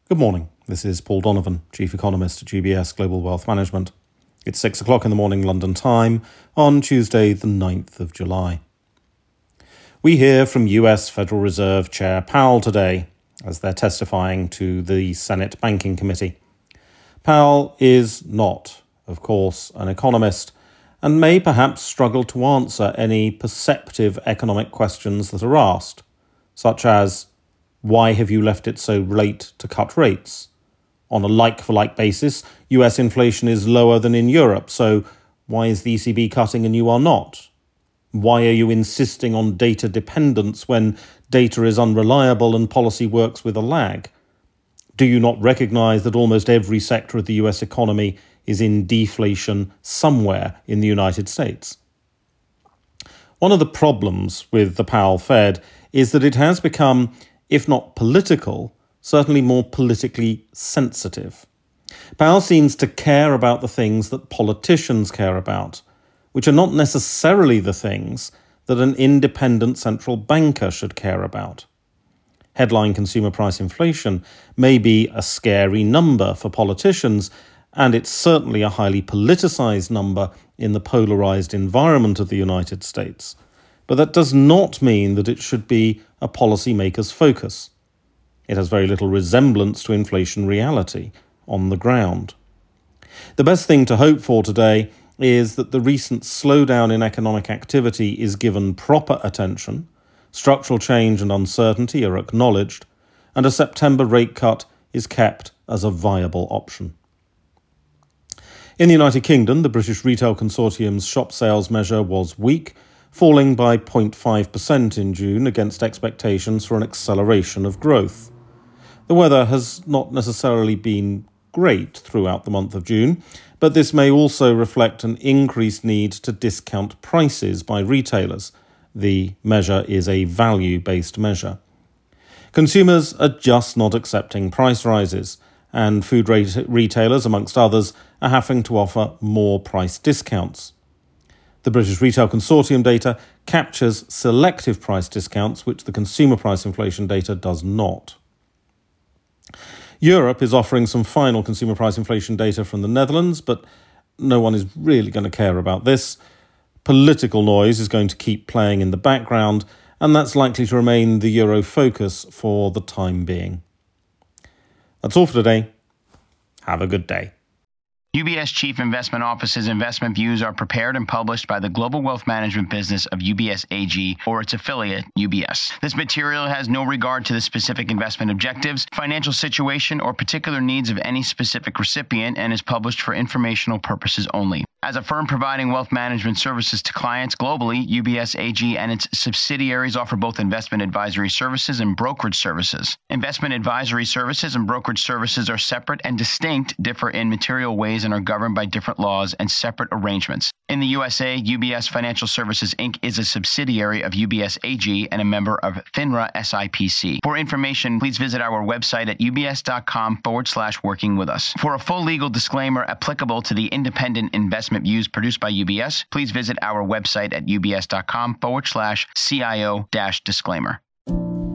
Good morning. This is Paul Donovan, Chief Economist at UBS Global Wealth Management. It's 6 o'clock in the morning London time on Tuesday, the 9th of July. We hear from US Federal Reserve Chair Powell today as they're testifying to the Senate Banking Committee. Powell is not, of course, an economist and may perhaps struggle to answer any perceptive economic questions that are asked, such as, why have you left it so late to cut rates? On a like-for-like basis, US inflation is lower than in Europe, so why is the ECB cutting and you are not? Why are you insisting on data dependence when data is unreliable and policy works with a lag? Do you not recognize that almost every sector of the US economy is in deflation somewhere in the United States? One of the problems with the Powell Fed is that it has become, if not political, certainly more politically sensitive. Powell seems to care about the things that politicians care about, which are not necessarily the things that an independent central banker should care about. Headline consumer price inflation may be a scary number for politicians, and it's certainly a highly politicized number in the polarized environment of the United States. But that does not mean that it should be a policymaker's focus. It has very little resemblance to inflation reality on the ground. The best thing to hope for today is that the recent slowdown in economic activity is given proper attention, structural change and uncertainty are acknowledged, and a September rate cut is kept as a viable option. In the United Kingdom, the British Retail Consortium's shop sales measure was weak, falling by 0.5% in June against expectations for an acceleration of growth. The weather has not necessarily been great throughout the month of June, but this may also reflect an increased need to discount prices by retailers. The measure is a value-based measure. Consumers are just not accepting price rises, and food retailers, amongst others, are having to offer more price discounts. The British Retail Consortium data captures selective price discounts, which the consumer price inflation data does not. Europe is offering some final consumer price inflation data from the Netherlands, but no one is really going to care about this. Political noise is going to keep playing in the background, and that's likely to remain the Euro focus for the time being. That's all for today. Have a good day. UBS Chief Investment Office's investment views are prepared and published by the global wealth management business of UBS AG or its affiliate, UBS. This material has no regard to the specific investment objectives, financial situation, or particular needs of any specific recipient and is published for informational purposes only. As a firm providing wealth management services to clients globally, UBS AG and its subsidiaries offer both investment advisory services and brokerage services. Investment advisory services and brokerage services are separate and distinct, differ in material ways, and are governed by different laws and separate arrangements. In the USA, UBS Financial Services Inc. is a subsidiary of UBS AG and a member of FINRA SIPC. For information, please visit our website at ubs.com/working with us. For a full legal disclaimer applicable to the independent investment views produced by UBS, please visit our website at ubs.com/CIO-disclaimer.